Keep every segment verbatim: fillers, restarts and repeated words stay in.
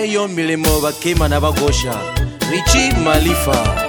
yo milimo bakema na bagosha Richie Malifa.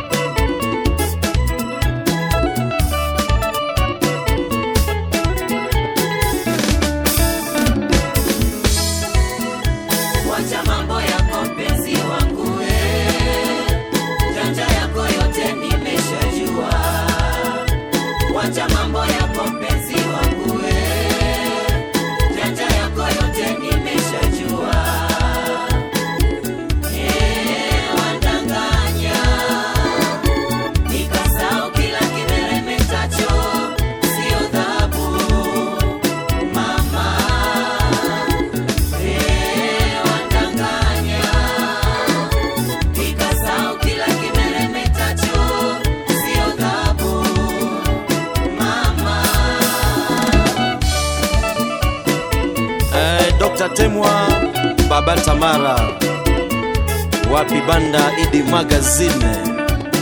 Doctor Temwa Baba Tamara Wapi Banda Idi Magazine.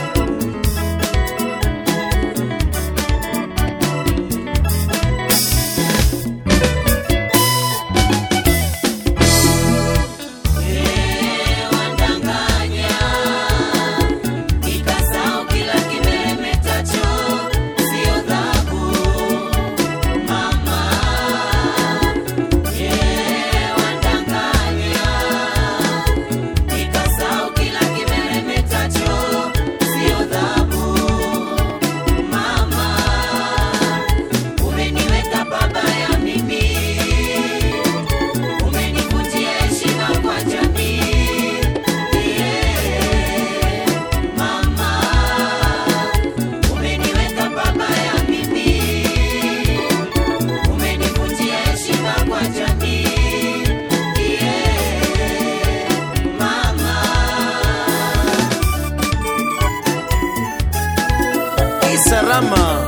Sarama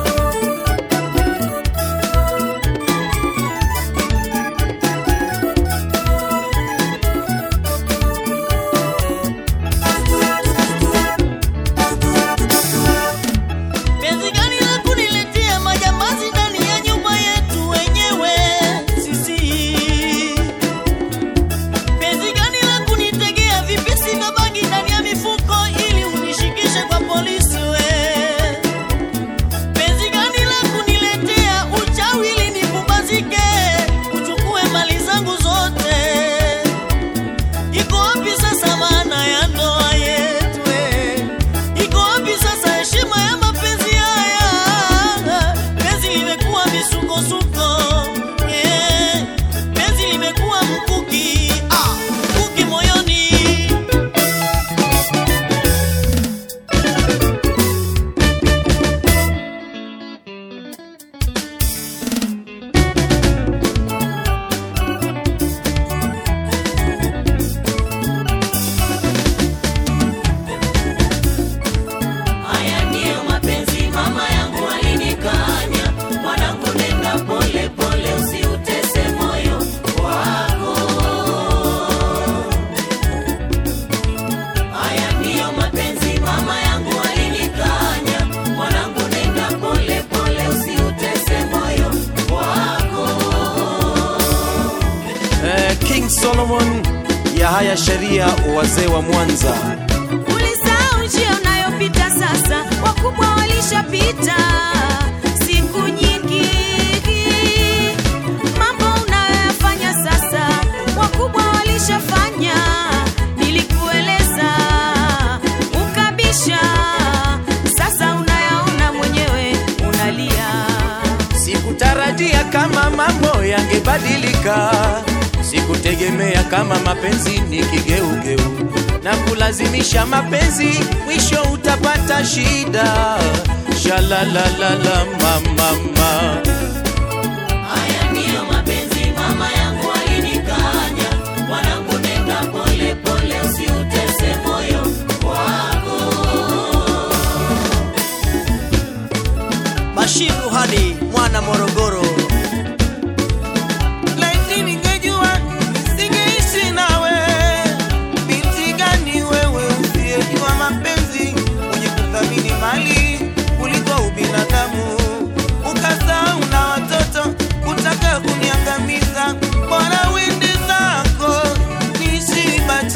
Solomon ya haya sheria wazee wa Mwanza. Ulisahau njia unayopita sasa, wakubwa walishapita siku nyingi. Mambo unayofanya sasa, wakubwa walishafanya. Nilikueleza ukabisha, sasa unayaona mwenyewe unalia. Sikutarajia kama mambo yangebadilika, sikutegemea kama mapenzi ni kigeugeu, na kulazimisha mapenzi mwisho utapata shida. Shalalalala mama. Haya ndiyo mapenzi mama yangu alinikanya, mwanangu nenda pole pole usiutese moyo wako. Bashiru Hadi mwana Morogoro. Kuniangamiza, bora wende zako, nishi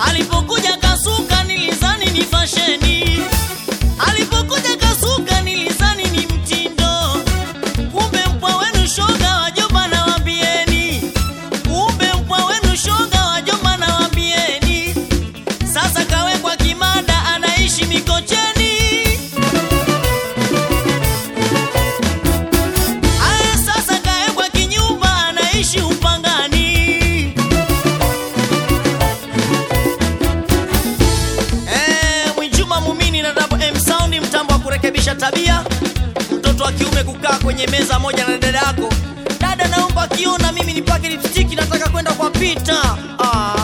Alipokuja kasuka nilizani ni fasheni, alipokuja kasuka nilizani ni mtindo, kumbe mpwa wenu shoga wajomba na waambieni, kumbe mpwa wenu shoga wajomba na waambieni, sasa kawekwa kimada anaishi Mikocheni. Aya sasa kawekwa kinyumba anaishi Upangani. Eh, Mwijuma Mumini na Double M Sound, mtambo wa kurekebisha tabia. Mtoto wa kiume kukaa kwenye meza moja na dada yako. Dada naomba kiona mimi nipake lipstick, nataka kwenda kwa Pita. Ah.